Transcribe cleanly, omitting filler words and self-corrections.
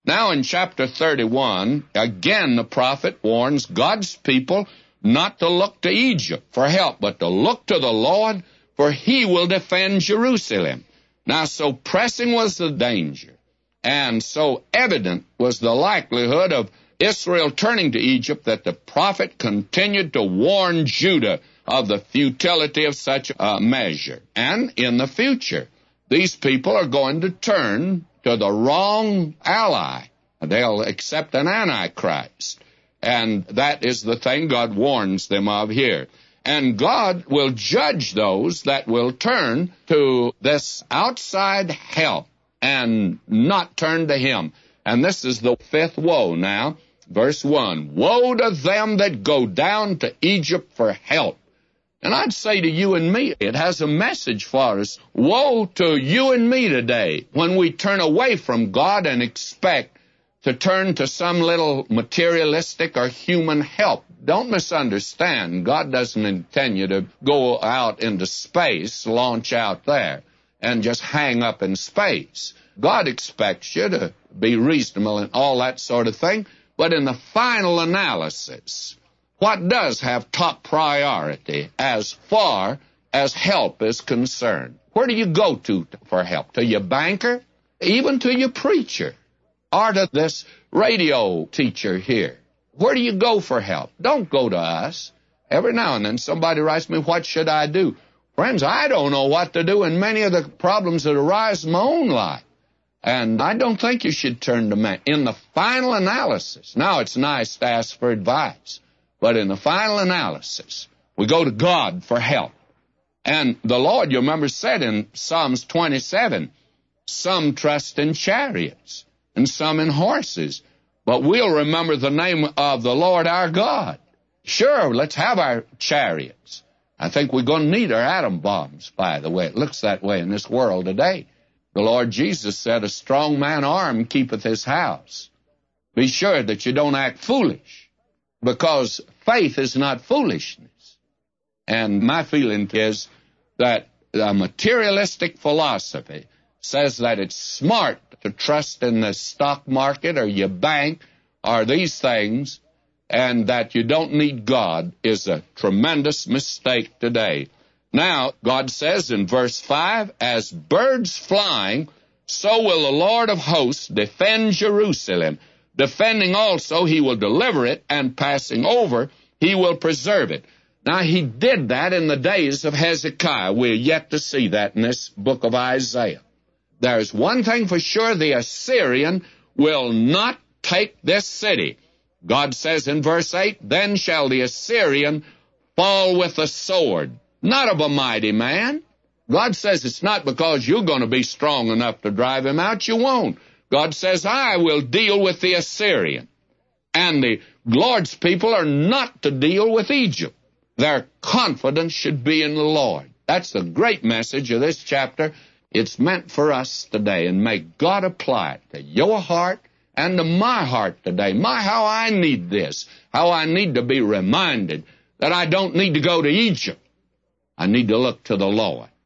Now in chapter 31, again the prophet warns God's people not to look to Egypt for help, but to look to the Lord, for he will defend Jerusalem. Now, so pressing was the danger, and so evident was the likelihood of Israel turning to Egypt, that the prophet continued to warn Judah of the futility of such a measure. And in the future, these people are going to turn to the wrong ally. They'll accept an antichrist. And that is the thing God warns them of here. And God will judge those that will turn to this outside help and not turn to him. And this is the fifth woe now. Verse 1, woe to them that go down to Egypt for help. And I'd say to you and me, it has a message for us. Woe to you and me today when we turn away from God and expect to turn to some little materialistic or human help. Don't misunderstand. God doesn't intend you to go out into space, launch out there, and just hang up in space. God expects you to be reasonable and all that sort of thing. But in the final analysis, what does have top priority as far as help is concerned? Where do you go to for help? To your banker? Even to your preacher? Or to this radio teacher here? Where do you go for help? Don't go to us. Every now and then somebody writes me, what should I do? Friends, I don't know what to do in many of the problems that arise in my own life. And I don't think you should turn to man. In the final analysis, now it's nice to ask for advice, but in the final analysis, we go to God for help. And the Lord, you remember, said in Psalms 27, some trust in chariots and some in horses, but we'll remember the name of the Lord our God. Sure, let's have our chariots. I think we're going to need our atom bombs, by the way. It looks that way in this world today. The Lord Jesus said, a strong man armed keepeth his house. Be sure that you don't act foolish, because faith is not foolishness. And my feeling is that a materialistic philosophy says that it's smart to trust in the stock market or your bank or these things, and that you don't need God is a tremendous mistake today. Now, God says in verse 5, as birds flying, so will the Lord of hosts defend Jerusalem. Defending also, he will deliver it, and passing over, he will preserve it. Now, he did that in the days of Hezekiah. We're yet to see that in this book of Isaiah. There's one thing for sure, the Assyrian will not take this city. God says in verse 8, then shall the Assyrian fall with the sword, not of a mighty man. God says it's not because you're going to be strong enough to drive him out. You won't. God says, I will deal with the Assyrian. And the Lord's people are not to deal with Egypt. Their confidence should be in the Lord. That's the great message of this chapter. It's meant for us today, and may God apply it to your heart and to my heart today. How I need this, how I need to be reminded that I don't need to go to Egypt. I need to look to the Lord.